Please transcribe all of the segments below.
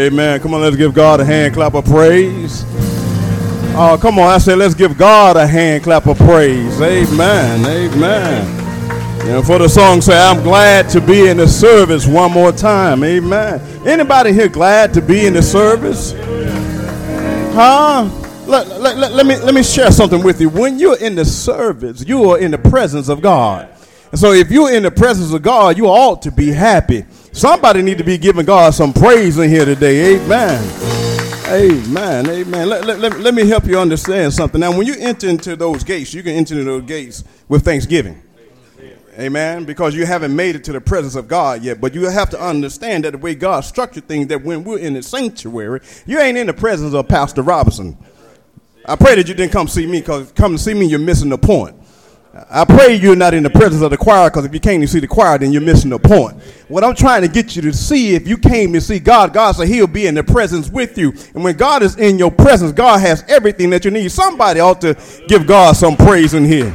Amen. Come on, let's give God a hand clap of praise. Oh, come on. I said, let's give God a hand clap of praise. Amen. Amen. And for the song say, I'm glad to be in the service one more time. Amen. Anybody here glad to be in the service? Huh? Let me share something with you. When you're in the service, you are in the presence of God. And so if you're in the presence of God, you ought to be happy. Somebody need to be giving God some praise in here today. Amen. Amen. Amen. Let me help you understand something. Now, when you enter into those gates, you can enter into those gates with thanksgiving. Amen. Because you haven't made it to the presence of God yet. But you have to understand that the way God structured things, that when we're in the sanctuary, you ain't in the presence of Pastor Robinson. I pray that you didn't come see me, because come to see me, you're missing the point. I pray you're not in the presence of the choir, because if you came to see the choir, then you're missing the point. What I'm trying to get you to see, if you came to see God, God said he'll be in the presence with you. And when God is in your presence, God has everything that you need. Somebody ought to give God some praise in here.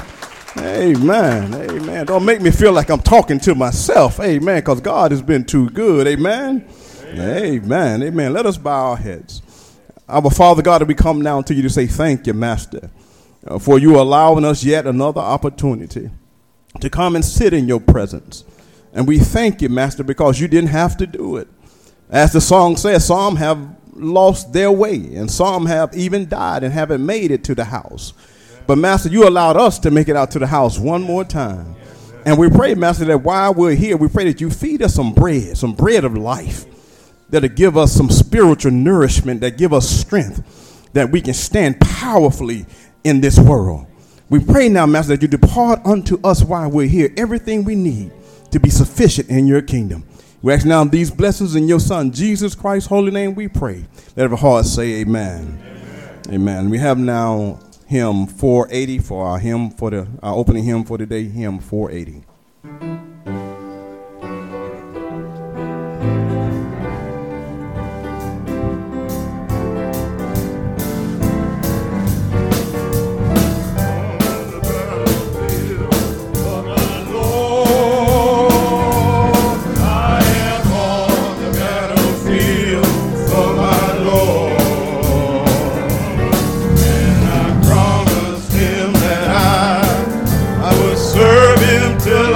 Amen. Amen. Don't make me feel like I'm talking to myself. Amen. Because God has been too good. Amen. Amen. Amen. Let us bow our heads. Our Father God, we come now to you to say thank you, Master, for you allowing us yet another opportunity to come and sit in your presence. And we thank you, Master, because you didn't have to do it. As the song says, some have lost their way, and some have even died and haven't made it to the house. But, Master, you allowed us to make it out to the house one more time. And we pray, Master, that while we're here, we pray that you feed us some bread of life, that'll give us some spiritual nourishment, that give us strength, that we can stand powerfully in this world. We pray now, Master, that you depart unto us while we're here everything we need to be sufficient in your kingdom. We ask now these blessings in your Son, Jesus Christ's holy name, we pray. Let every heart say amen. Amen. We have now hymn 480 for our opening hymn for today, hymn 480. Till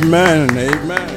Amen. Amen.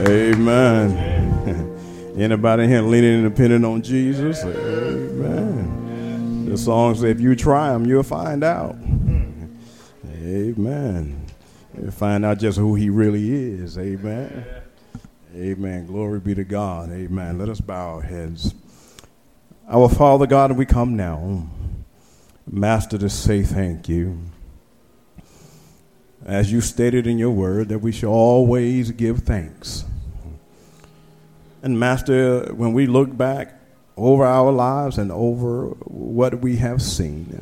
Amen. Anybody here leaning and depending on Jesus? Amen. The song says, if you try him, you'll find out. Amen. You'll find out just who he really is. Amen. Amen. Glory be to God. Amen. Let us bow our heads. Our Father God, we come now, Master, to say thank you. As you stated in your word, that we shall always give thanks. And Master, when we look back over our lives and over what we have seen,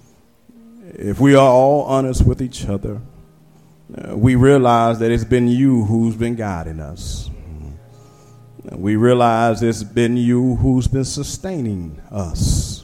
if we are all honest with each other, we realize that it's been you who's been guiding us. We realize it's been you who's been sustaining us.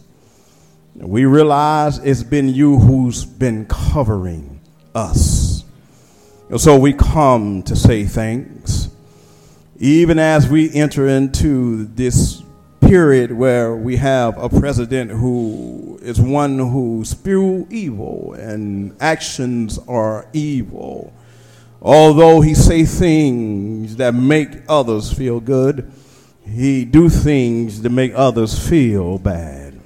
We realize it's been you who's been covering us. And so we come to say thanks. Even as we enter into this period where we have a president who is one who spews evil and actions are evil. Although he say things that make others feel good, he do things that make others feel bad.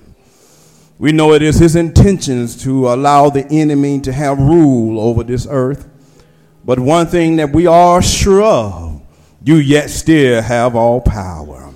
We know it is his intentions to allow the enemy to have rule over this earth. But one thing that we are sure of, you yet still have all power.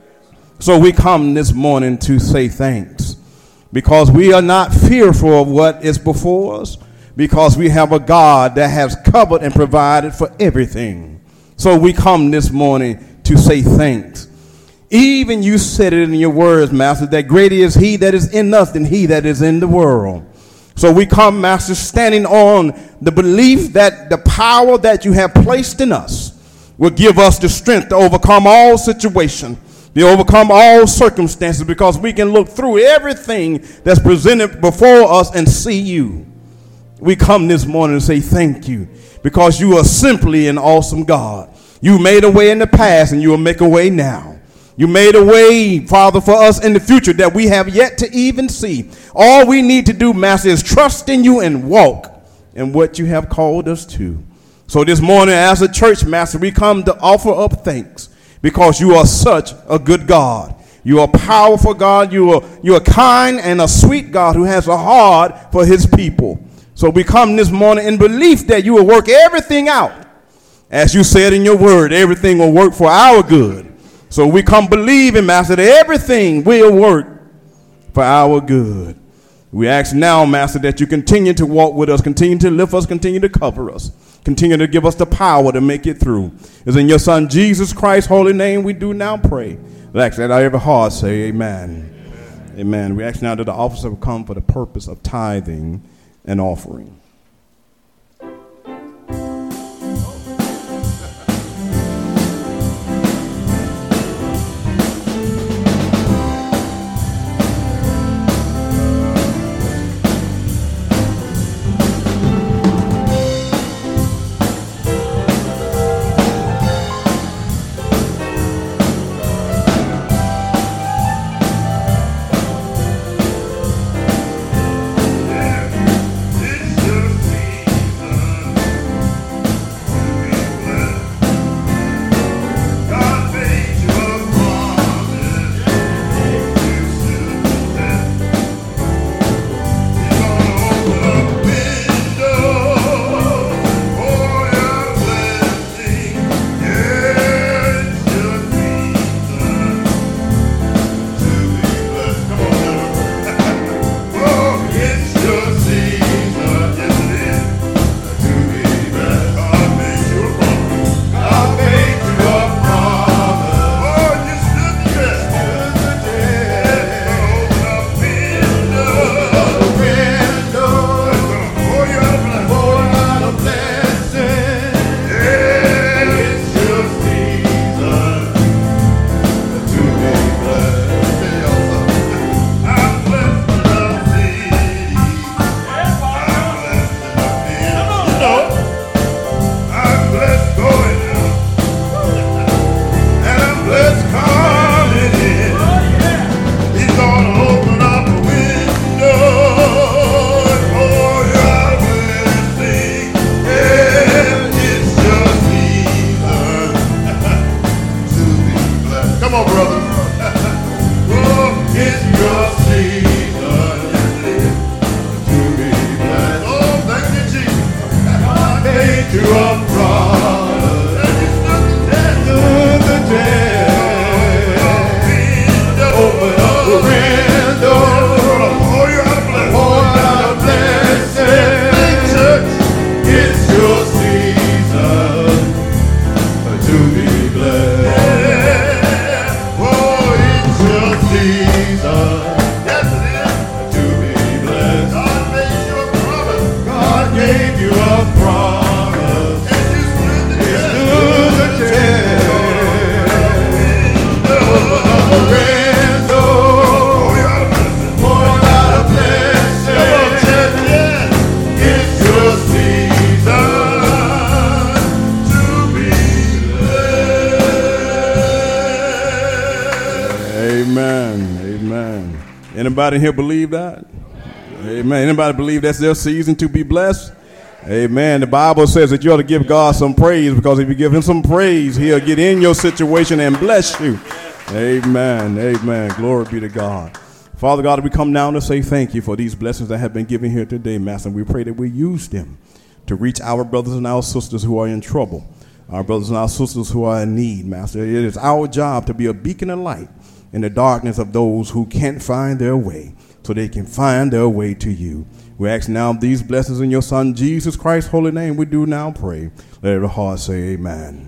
So we come this morning to say thanks, because we are not fearful of what is before us, because we have a God that has covered and provided for everything. So we come this morning to say thanks. Even you said it in your words, Master, that greater is he that is in us than he that is in the world. So we come, Master, standing on the belief that the power that you have placed in us will give us the strength to overcome all situations, to overcome all circumstances, because we can look through everything that's presented before us and see you. We come this morning and say thank you, because you are simply an awesome God. You made a way in the past and you will make a way now. You made a way, Father, for us in the future that we have yet to even see. All we need to do, Master, is trust in you and walk in what you have called us to. So this morning as a church, Master, we come to offer up thanks, because you are such a good God. You are powerful God. You are kind and a sweet God who has a heart for his people. So we come this morning in belief that you will work everything out. As you said in your word, everything will work for our good. So we come believing, Master, that everything will work for our good. We ask now, Master, that you continue to walk with us, continue to lift us, continue to cover us, continue to give us the power to make it through. It's in your Son, Jesus Christ's holy name, we do now pray. Let every heart say amen. Amen. Amen. We ask now that the officer will come for the purpose of tithing and offering. It's Anybody in here believe that? Amen. Anybody believe that's their season to be blessed? Amen. The Bible says that you ought to give God some praise, because if you give him some praise, he'll get in your situation and bless you. Amen. Amen. Glory be to God. Father God, we come now to say thank you for these blessings that have been given here today, Master. We pray that we use them to reach our brothers and our sisters who are in trouble, our brothers and our sisters who are in need, Master. It is our job to be a beacon of light in the darkness of those who can't find their way, so they can find their way to you. We ask now these blessings in your Son, Jesus Christ's holy name. We do now pray. Let every heart say amen.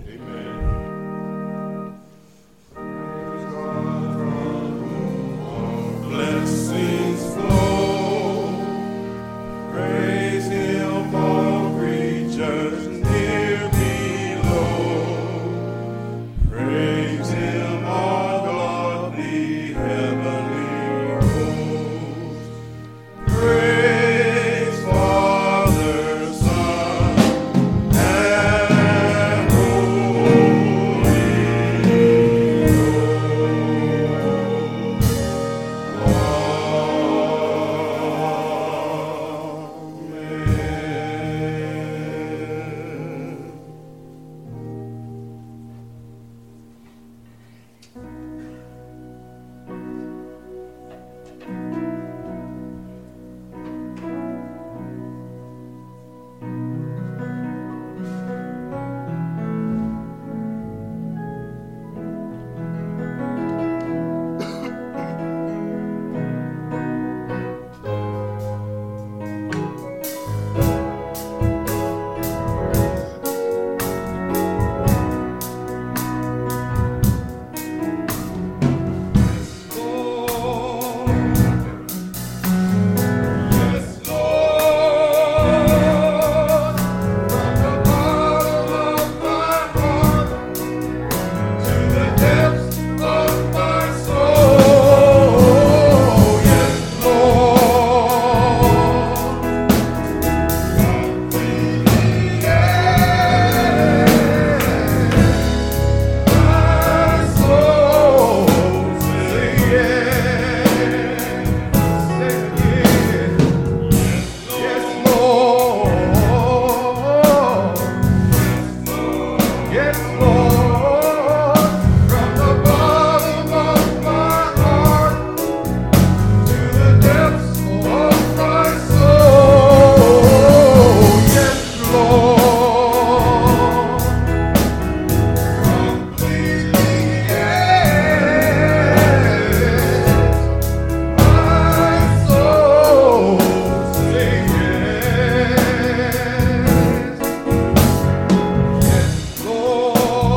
Lord.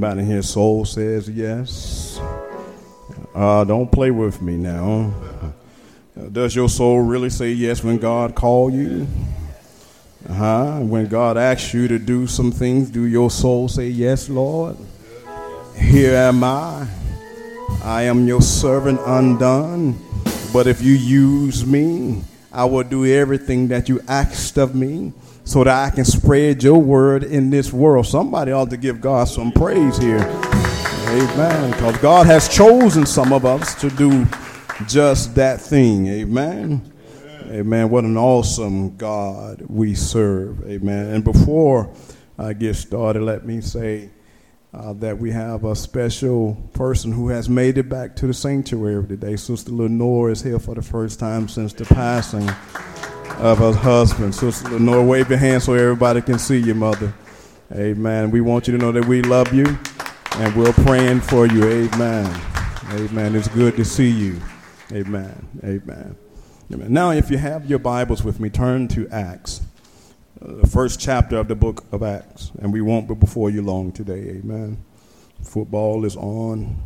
Anybody in here soul says yes? Don't play with me now. Does your soul really say yes when God called you? When God asks you to do some things, do your soul say yes, Lord? Here am I. I am your servant undone. But if you use me, I will do everything that you asked of me so that I can spread your word in this world. Somebody ought to give God some praise here. Amen. Because God has chosen some of us to do just that thing. Amen. Amen. What an awesome God we serve. Amen. And before I get started, let me say that we have a special person who has made it back to the sanctuary today. Sister Lenore is here for the first time since the passing of her husband. Sister Lenore, wave your hand so everybody can see you, Mother. Amen. We want you to know that we love you and we're praying for you. Amen. Amen. It's good to see you. Amen. Amen. Amen. Now, if you have your Bibles with me, turn to Acts. The first chapter of the book of Acts, and we won't be before you long today. Amen. Football is on.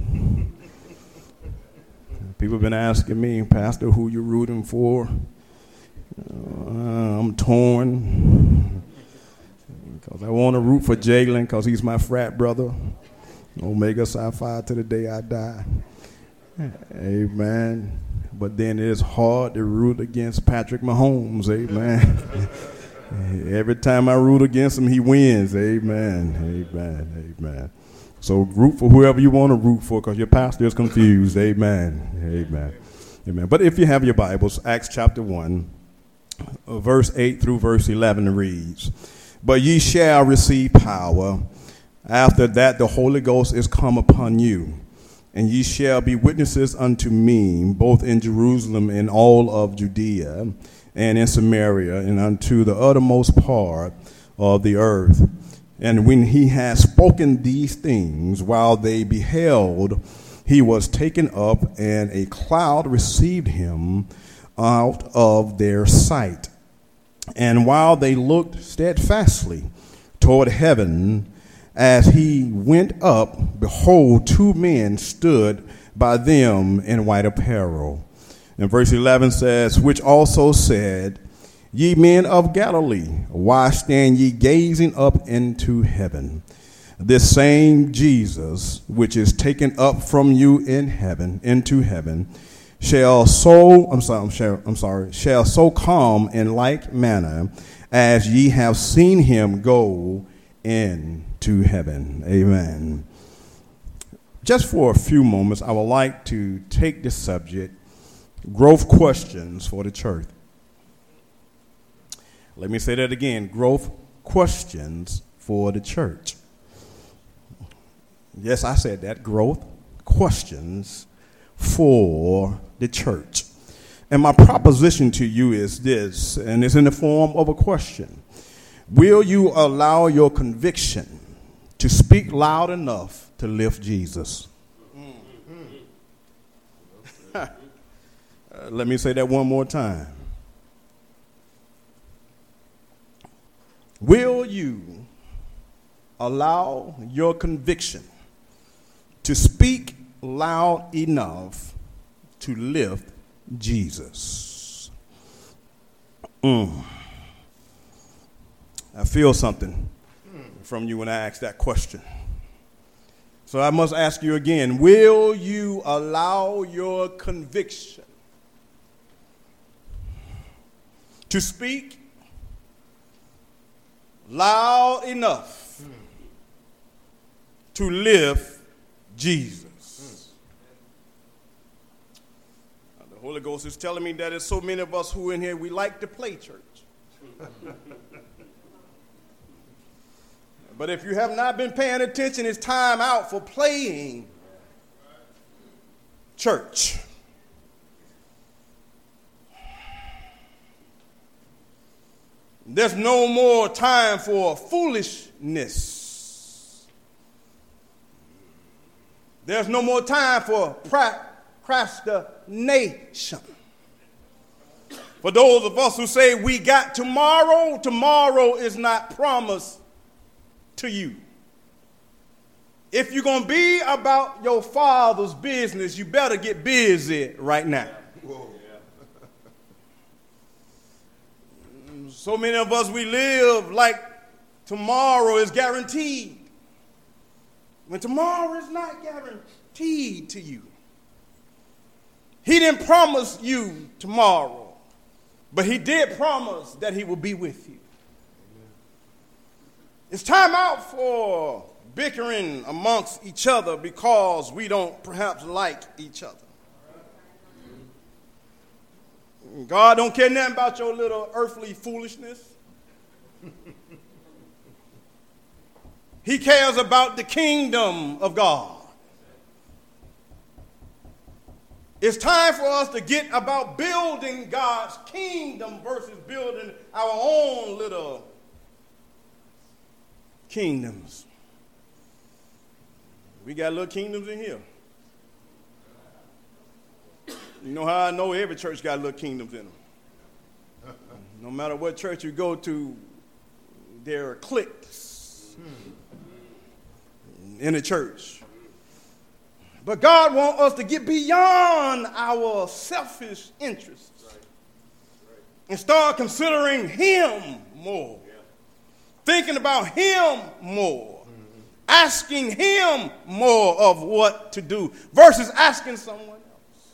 People have been asking me, Pastor, who you rooting for? I'm torn because I want to root for Jalen because he's my frat brother. Omega Psi Phi to the day I die. Amen. But then it is hard to root against Patrick Mahomes. Amen. Every time I root against him, he wins. Amen. Amen. Amen. So root for whoever you want to root for because your pastor is confused. Amen. Amen. Amen. But if you have your Bibles, Acts chapter 1, verse 8 through verse 11 reads, "But ye shall receive power. After that the Holy Ghost is come upon you. And ye shall be witnesses unto me, both in Jerusalem and all of Judea, and in Samaria, and unto the uttermost part of the earth." And when he had spoken these things, while they beheld, he was taken up, and a cloud received him out of their sight. And while they looked steadfastly toward heaven, as he went up, behold, two men stood by them in white apparel. And verse 11 says, "Which also said, Ye men of Galilee, why stand ye gazing up into heaven? This same Jesus, which is taken up from you in heaven, into heaven, shall so come in like manner as ye have seen him go into heaven." Amen. Just for a few moments, I would like to take this subject, growth questions for the church. Let me say that again, growth questions for the church. Yes, I said that, growth questions for the church. And my proposition to you is this, and it's in the form of a question. Will you allow your conviction to speak loud enough to lift Jesus? Let me say that one more time. Will you allow your conviction to speak loud enough to lift Jesus? I feel something from you when I ask that question. So I must ask you again, will you allow your conviction to speak loud enough to lift Jesus? The Holy Ghost is telling me that there's so many of us who in here, we like to play church. But if you have not been paying attention, it's time out for playing church. There's no more time for foolishness. There's no more time for procrastination. For those of us who say we got tomorrow, tomorrow is not promised to you. If you're going to be about your Father's business, you better get busy right now. Whoa. So many of us, we live like tomorrow is guaranteed, when tomorrow is not guaranteed to you. He didn't promise you tomorrow, but he did promise that he will be with you. Amen. It's time out for bickering amongst each other because we don't perhaps like each other. God don't care nothing about your little earthly foolishness. He cares about the kingdom of God. It's time for us to get about building God's kingdom versus building our own little kingdoms. We got little kingdoms in here. You know how I know every church got little kingdoms in them. No matter what church you go to, there are cliques in the church. But God wants us to get beyond our selfish interests and start considering him more, thinking about him more, asking him more of what to do versus asking someone else.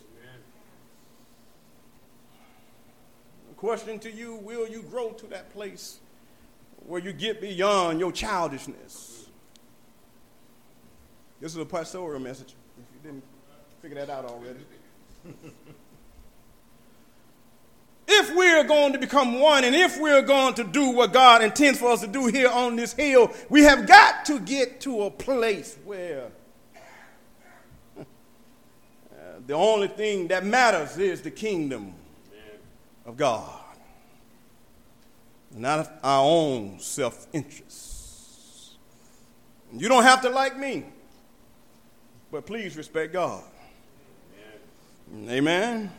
The question to you, will you grow to that place where you get beyond your childishness? This is a pastoral message, if you didn't figure that out already. If we're going to become one, and if we're going to do what God intends for us to do here on this hill, we have got to get to a place where the only thing that matters is the kingdom of God, not our own self-interests. You don't have to like me, but please respect God. Amen. Amen.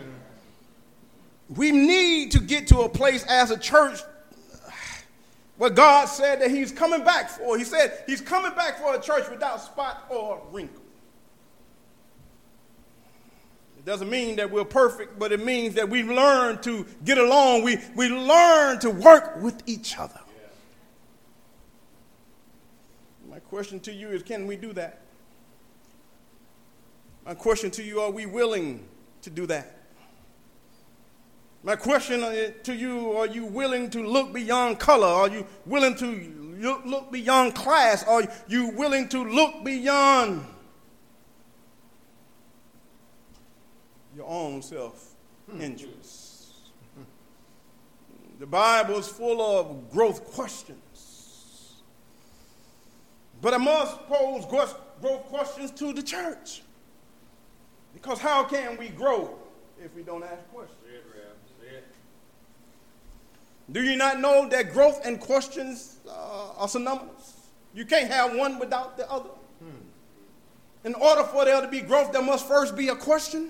We need to get to a place as a church where God said that he's coming back for. He said he's coming back for a church without spot or wrinkle. It doesn't mean that we're perfect, but it means that we learn to get along. We learn to work with each other. My question to you is, can we do that? My question to you, are we willing to do that? My question to you, are you willing to look beyond color? Are you willing to look beyond class? Are you willing to look beyond your own self-interest? The Bible is full of growth questions. But I must pose growth questions to the church. Because how can we grow if we don't ask questions? Do you not know that growth and questions are synonymous? You can't have one without the other. In order for there to be growth, there must first be a question.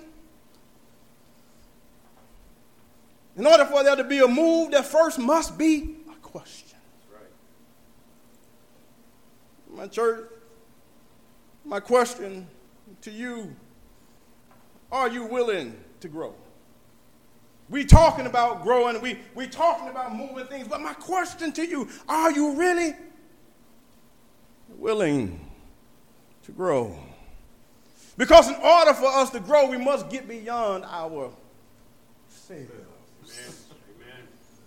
In order for there to be a move, there first must be a question. That's right. My church, my question to you, are you willing to grow? We talking about growing, we talking about moving things, but my question to you, are you really willing to grow? Because in order for us to grow, we must get beyond ourselves. Amen.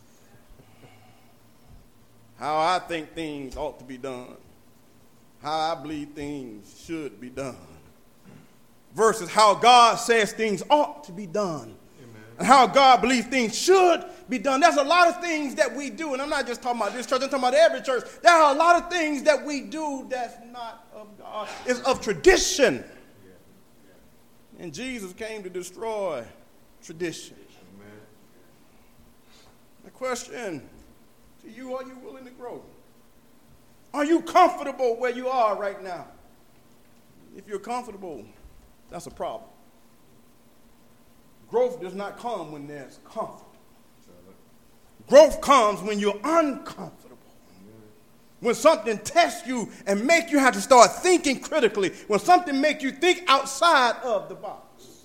How I think things ought to be done, how I believe things should be done, versus how God says things ought to be done. And how God believes things should be done. There's a lot of things that we do, and I'm not just talking about this church, I'm talking about every church. There are a lot of things that we do that's not of God. It's of tradition. And Jesus came to destroy tradition. The question to you, are you willing to grow? Are you comfortable where you are right now? If you're comfortable, that's a problem. Growth does not come when there's comfort. Growth comes when you're uncomfortable. When something tests you and make you have to start thinking critically. When something make you think outside of the box.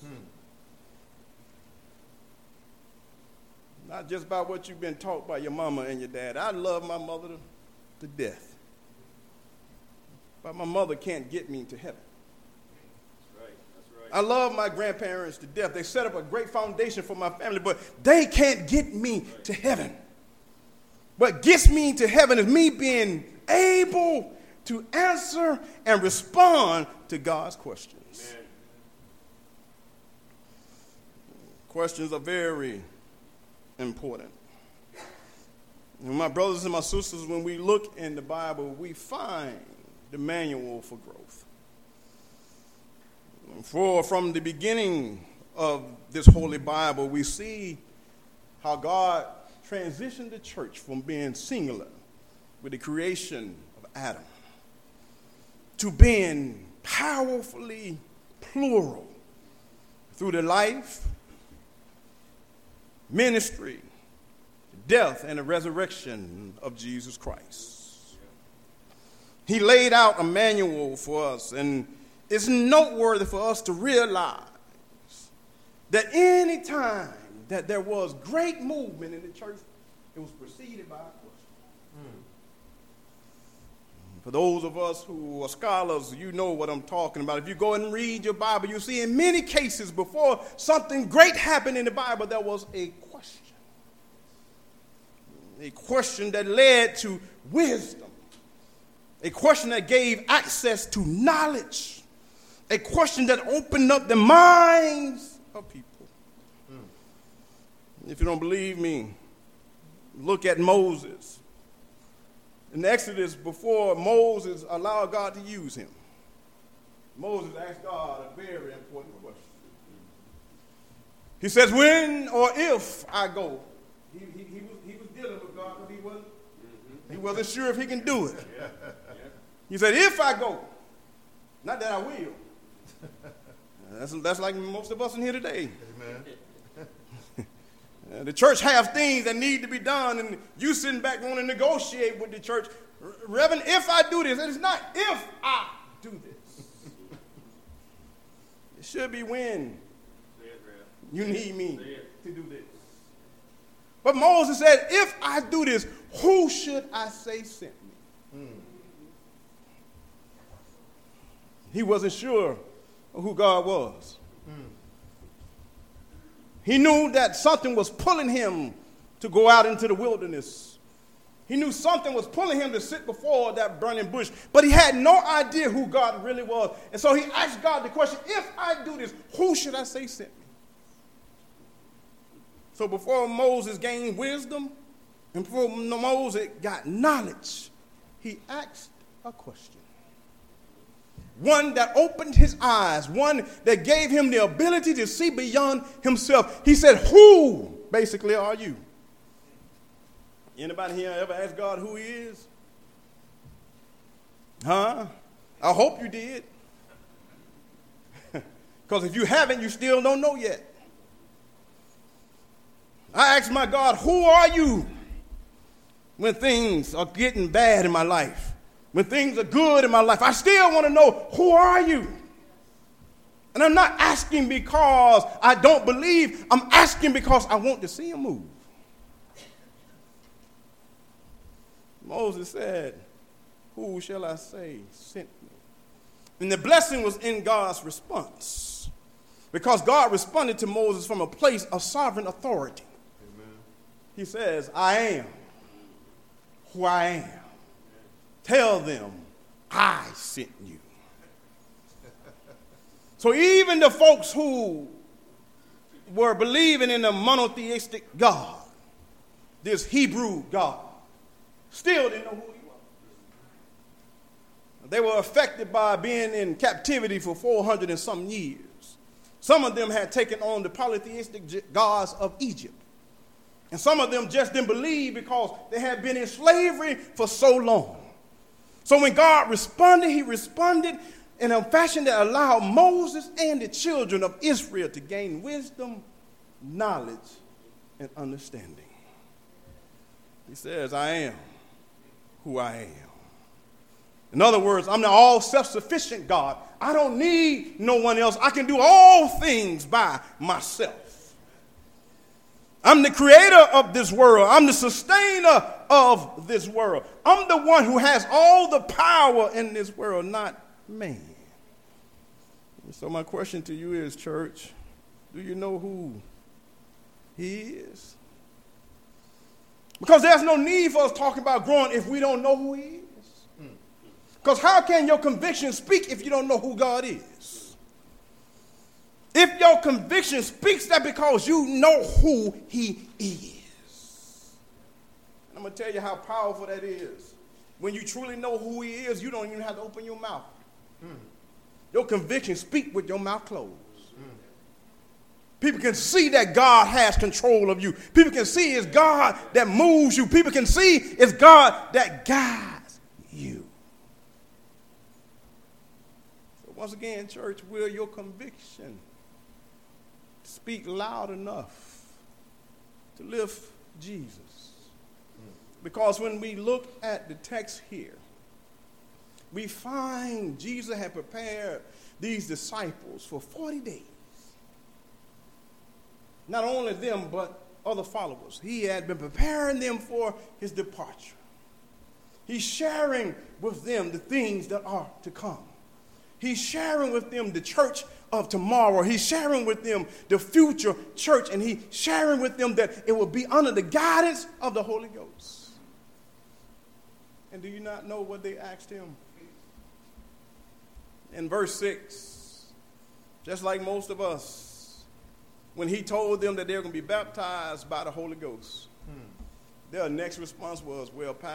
Not just by what you've been taught by your mama and your dad. I love my mother to death. But my mother can't get me to heaven. That's right. I love my grandparents to death. They set up a great foundation for my family, but they can't get me to heaven. What gets me to heaven is me being able to answer and respond to God's questions. Amen. Questions are very important. And my brothers and my sisters, when we look in the Bible, we find the manual for growth. From the beginning of this Holy Bible, we see how God transitioned the church from being singular with the creation of Adam to being powerfully plural through the life, ministry, death, and the resurrection of Jesus Christ. He laid out a manual for us, and it's noteworthy for us to realize that any time that there was great movement in the church, it was preceded by a question. For those of us who are scholars, you know what I'm talking about. If you go and read your Bible, you see in many cases before something great happened in the Bible, there was a question. A question that led to wisdom. A question that gave access to knowledge. A question that opened up the minds of people. If you don't believe me, look at Moses. In Exodus, before Moses allowed God to use him, Moses asked God a very important question. He says, when or if I go? He was dealing with God, but he wasn't sure if he can do it. He said, if I go, not that I will. That's like most of us in here today. Amen. The church have things that need to be done, and you sitting back wanting to negotiate with the church. Reverend, if I do this, and it's not if I do this. It should be when you need me to do this. But Moses said, if I do this, who should I say sent me? He wasn't sure of who God was. He knew that something was pulling him to go out into the wilderness. He knew something was pulling him to sit before that burning bush, but he had no idea who God really was. And so he asked God the question, if I do this, who should I say sent me? So before Moses gained wisdom, and before Moses got knowledge, he asked a question. One that opened his eyes, one that gave him the ability to see beyond himself. He said, who basically are you? Anybody here ever asked God who he is? Huh? I hope you did. Because if you haven't, you still don't know yet. I asked my God, who are you when things are getting bad in my life? When things are good in my life, I still want to know, who are you? And I'm not asking because I don't believe. I'm asking because I want to see him move. Moses said, who shall I say sent me? And the blessing was in God's response. Because God responded to Moses from a place of sovereign authority. Amen. He says, I am who I am. Tell them, I sent you. So even the folks who were believing in a monotheistic God, this Hebrew God, still didn't know who he was. They were affected by being in captivity for 400 and some years. Some of them had taken on the polytheistic gods of Egypt. And some of them just didn't believe because they had been in slavery for so long. So when God responded, he responded in a fashion that allowed Moses and the children of Israel to gain wisdom, knowledge, and understanding. He says, I am who I am. In other words, I'm the all self-sufficient God. I don't need no one else. I can do all things by myself. I'm the creator of this world. I'm the sustainer of this world. I'm the one who has all the power in this world, not man. So my question to you is, church, do you know who he is? Because there's no need for us talking about growing if we don't know who he is. Because how can your conviction speak if you don't know who God is? If your conviction speaks, that because you know who he is. And I'm going to tell you how powerful that is. When you truly know who he is, you don't even have to open your mouth. Your conviction speak with your mouth closed. People can see that God has control of you. People can see it's God that moves you. People can see it's God that guides you. So once again, church, will your conviction speak loud enough to lift Jesus? Because when we look at the text here, we find Jesus had prepared these disciples for 40 days. Not only them, but other followers. He had been preparing them for his departure. He's sharing with them the things that are to come. He's sharing with them the church of tomorrow. He's sharing with them the future church. And he's sharing with them that it will be under the guidance of the Holy Ghost. And do you not know what they asked him? In verse 6, just like most of us, when he told them that they were going to be baptized by the Holy Ghost, their next response was,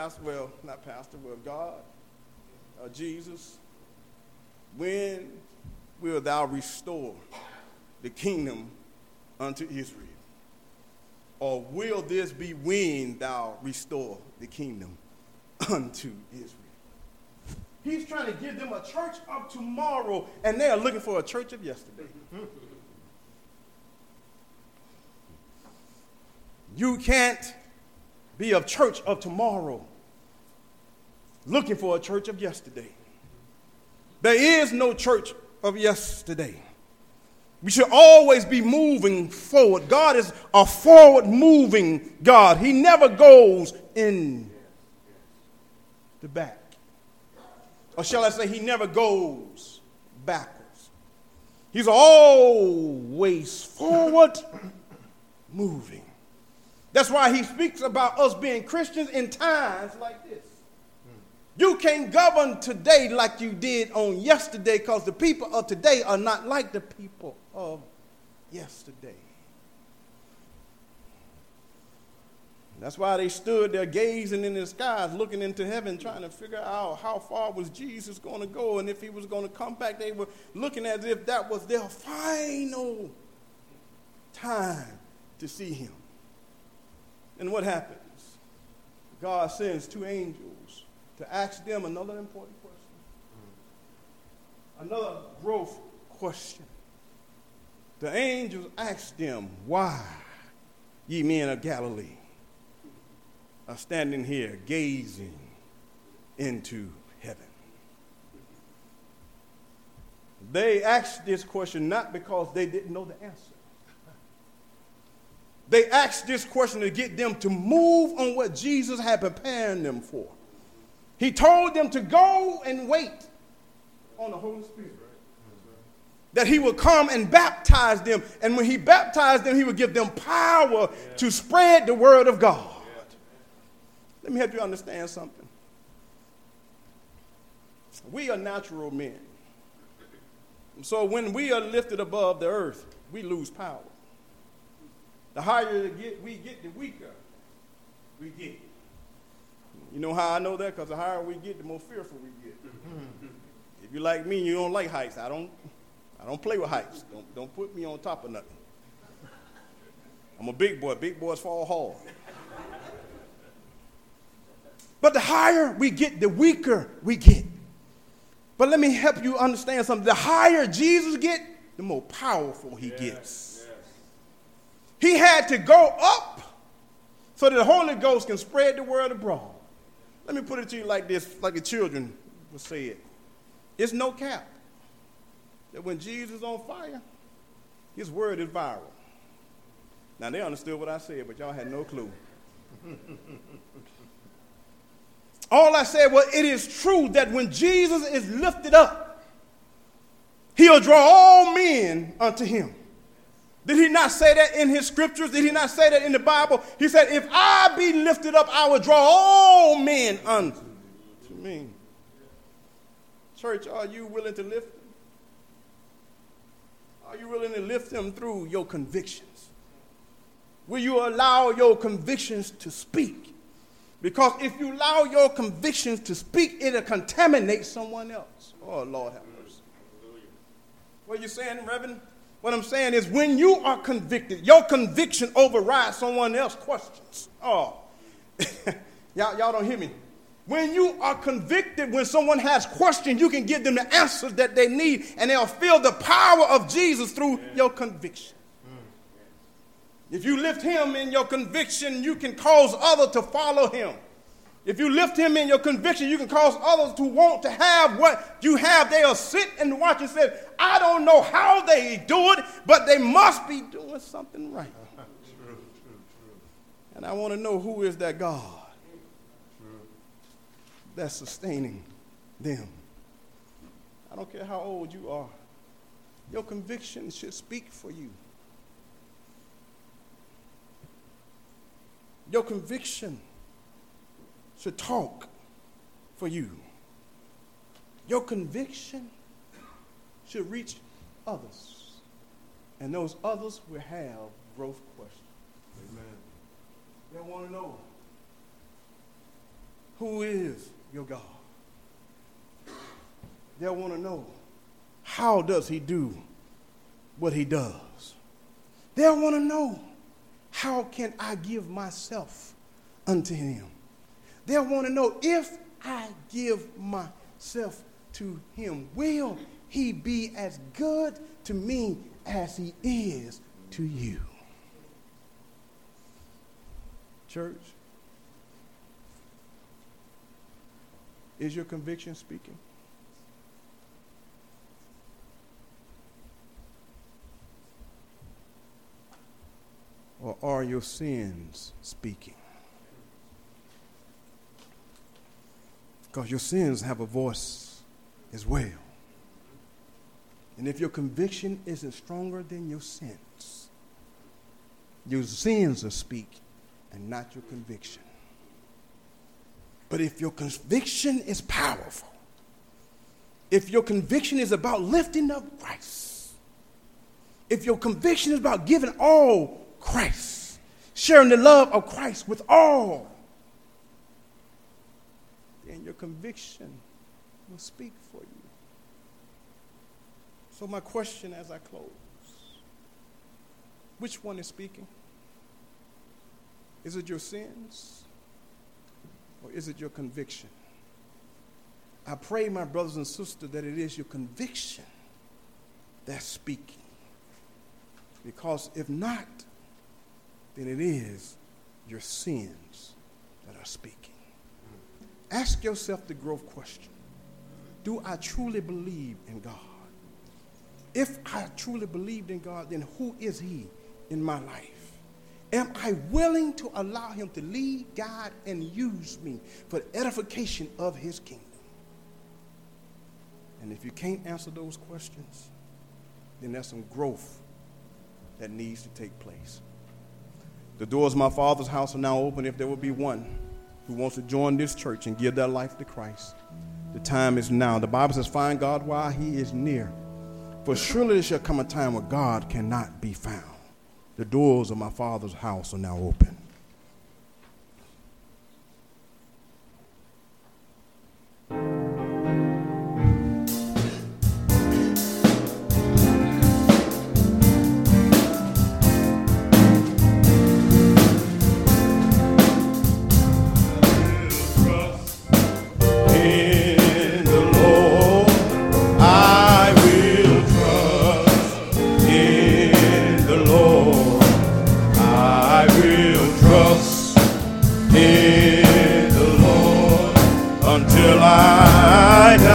God, Jesus, when will thou restore the kingdom unto Israel? Or will this be when thou restore the kingdom unto Israel? He's trying to give them a church of tomorrow, and they are looking for a church of yesterday. You can't be a church of tomorrow looking for a church of yesterday. There is no church of yesterday. We should always be moving forward. God is a forward-moving God. He never goes in the back. Or shall I say, he never goes backwards. He's always forward moving. That's why he speaks about us being Christians in times like this. You can't govern today like you did on yesterday, because the people of today are not like the people of yesterday. That's why they stood there gazing in the skies, looking into heaven, trying to figure out how far was Jesus going to go, and if he was going to come back. They were looking as if that was their final time to see him. And what happens? God sends two angels to ask them another important question. Another growth question. The angels asked them, why, ye men of Galilee, are standing here gazing into heaven? They asked this question not because they didn't know the answer. They asked this question to get them to move on what Jesus had prepared them for. He told them to go and wait on the Holy Spirit. That he would come and baptize them. And when he baptized them, he would give them power to spread the word of God. Let me help you understand something. We are natural men. So when we are lifted above the earth, we lose power. The higher we get, the weaker we get. You know how I know that? Because the higher we get, the more fearful we get. If you're like me, you don't like heights. I don't play with heights. Don't put me on top of nothing. I'm a big boy. Big boys fall hard. But the higher we get, the weaker we get. But let me help you understand something. The higher Jesus gets, the more powerful he gets. He had to go up so that the Holy Ghost can spread the word abroad. Let me put it to you like this, like the children was said. It's no cap that when Jesus is on fire, his word is viral. Now, they understood what I said, but y'all had no clue. All I said was, it is true that when Jesus is lifted up, he'll draw all men unto him. Did he not say that in his scriptures? Did he not say that in the Bible? He said, if I be lifted up, I will draw all men unto me. Church, are you willing to lift them? Are you willing to lift them through your convictions? Will you allow your convictions to speak? Because if you allow your convictions to speak, it'll contaminate someone else. Oh, Lord have mercy. What are you saying, Reverend? What I'm saying is when you are convicted, your conviction overrides someone else's questions. Oh, y'all don't hear me. When you are convicted, when someone has questions, you can give them the answers that they need, and they'll feel the power of Jesus through your conviction. If you lift him in your conviction, you can cause others to follow him. If you lift him in your conviction, you can cause others to want to have what you have. They'll sit and watch and say, I don't know how they do it, but they must be doing something right. True. And I want to know who is that God that's sustaining them. I don't care how old you are. Your conviction should speak for you. Your conviction should talk for you. Your conviction should reach others. And those others will have growth questions. Amen. They want to know, who is your God? They want to know, how does he do what he does? They want to know, how can I give myself unto him? They'll want to know, if I give myself to him, will he be as good to me as he is to you? Church, is your conviction speaking? Or are your sins speaking? Because your sins have a voice as well. And if your conviction isn't stronger than your sins will speak and not your conviction. But if your conviction is powerful, if your conviction is about lifting up Christ, if your conviction is about giving all Christ, sharing the love of Christ with all, then your conviction will speak for you. So my question as I close, which one is speaking? Is it your sins or is it your conviction? I pray, my brothers and sisters, that it is your conviction that's speaking. Because if not, then it is your sins that are speaking. Ask yourself the growth question. Do I truly believe in God? If I truly believed in God, then who is he in my life? Am I willing to allow him to lead, guide, and use me for the edification of his kingdom? And if you can't answer those questions, then there's some growth that needs to take place. The doors of my Father's house are now open. If there will be one who wants to join this church and give their life to Christ, the time is now. The Bible says, find God while he is near. For surely there shall come a time where God cannot be found. The doors of my Father's house are now open. Until I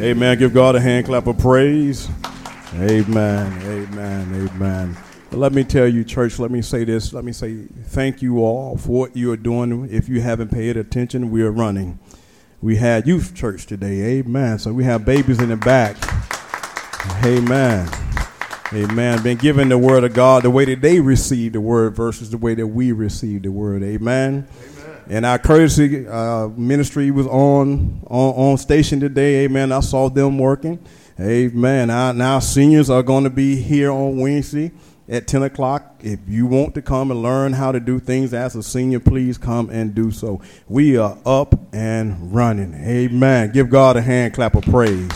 Amen. Give God a hand clap of praise. Amen. Amen. Amen. But let me tell you, church, let me say this. Let me say thank you all for what you are doing. If you haven't paid attention, we are running. We had youth church today. Amen. So we have babies in the back. Amen. Amen. Been given the word of God the way that they received the word versus the way that we received the word. Amen. And our courtesy ministry was on station today. Amen. I saw them working. Amen. Now seniors are going to be here on Wednesday at 10 o'clock. If you want to come and learn how to do things as a senior, please come and do so. We are up and running. Amen. Give God a hand clap of praise.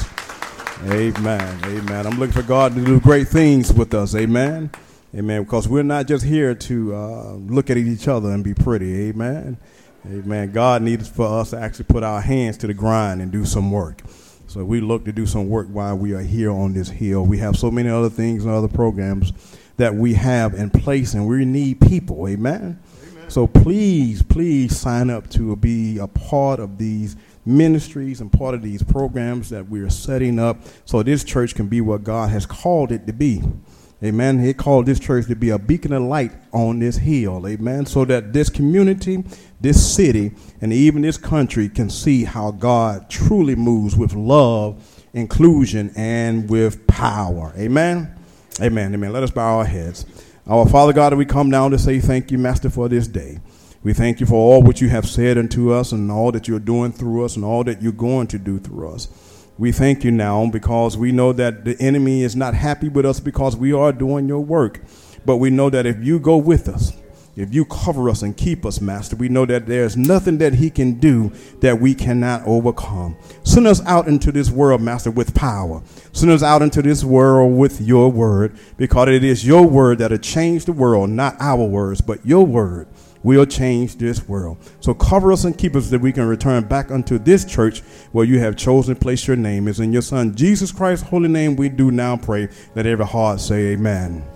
Amen. Amen. I'm looking for God to do great things with us. Amen. Amen. Because we're not just here to look at each other and be pretty. Amen. Amen. God needs for us to actually put our hands to the grind and do some work. So we look to do some work while we are here on this hill. We have so many other things and other programs that we have in place, and we need people. Amen. Amen. So please sign up to be a part of these ministries and part of these programs that we are setting up so this church can be what God has called it to be. Amen. He called this church to be a beacon of light on this hill. Amen. So that this community, this city, and even this country can see how God truly moves with love, inclusion, and with power. Amen. Amen. Amen. Let us bow our heads. Our Father God, we come down to say thank you, Master, for this day. We thank you for all what you have said unto us and all that you're doing through us and all that you're going to do through us. We thank you now because we know that the enemy is not happy with us because we are doing your work. But we know that if you go with us, if you cover us and keep us, Master, we know that there's nothing that he can do that we cannot overcome. Send us out into this world, Master, with power. Send us out into this world with your word, because it is your word that will change the world, not our words, but your word will change this world. So cover us and keep us that we can return back unto this church where you have chosen to place your name. Is in your Son, Jesus Christ's holy name, we do now pray. Let every heart say amen.